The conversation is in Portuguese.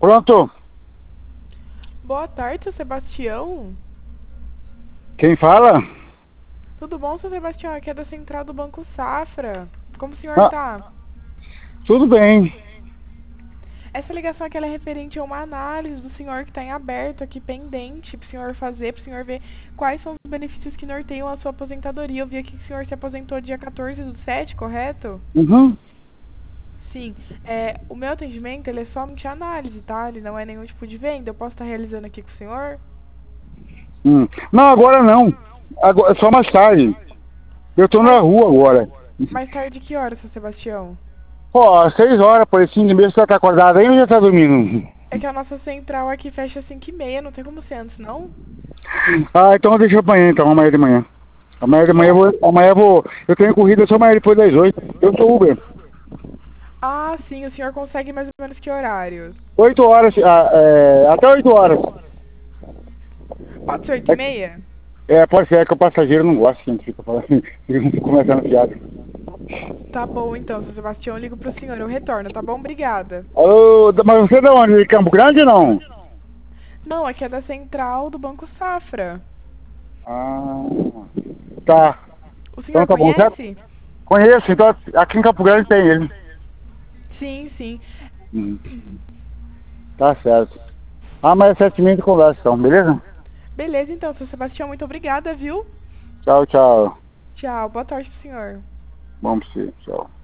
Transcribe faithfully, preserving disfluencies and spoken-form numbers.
Pronto. Boa tarde, seu Sebastião. Quem fala? Tudo bom, seu Sebastião? Aqui é da Central do Banco Safra. Como o senhor Ah, tá? tudo bem. Essa ligação aqui ela é referente a uma análise do senhor que está em aberto aqui, pendente, para o senhor fazer, para o senhor ver quais são os benefícios que norteiam a sua aposentadoria. Eu vi aqui que o senhor se aposentou dia quatorze do sete, correto? Uhum. Sim. É, o meu atendimento ele é somente análise, tá? Ele não é nenhum tipo de venda. Eu posso estar realizando aqui com o senhor? Hum. Não, agora não. Agora, só mais tarde. Eu tô na Mais, rua agora. mais tarde que hora, seu Sebastião? Ó, às seis horas, por assim, de mesmo, você tá acordado aí ou já tá dormindo? É que a nossa central aqui fecha às cinco e meia, não tem como ser antes, não? Ah, então deixa amanhã, então, amanhã de manhã. Amanhã de manhã eu Bom, vou. Amanhã eu vou. Eu tenho corrida só amanhã depois das oito. Eu sou Uber. ah, sim, o senhor consegue mais ou menos que horários? Oito horas, ah, é, até oito horas. Pode ser oito e meia? É, é, pode ser, é que o passageiro não gosta que a gente fica falando, fica começando piada. Tá bom então, seu Sebastião, eu ligo pro senhor, eu retorno, tá bom? Obrigada. Ô, mas você é de onde? De Campo Grande ou não? Não, aqui é da central do Banco Safra. Ah, tá. O senhor Então tá bom, certo? conhece? Conheço, então aqui em Campo Grande tem ele. Sim, sim. Hum, tá certo. Ah, mas é sete meses de conversa, então, beleza? Beleza então, seu Sebastião, muito obrigada, viu? Tchau, tchau. Tchau, boa tarde pro senhor. Bom pra você, tchau.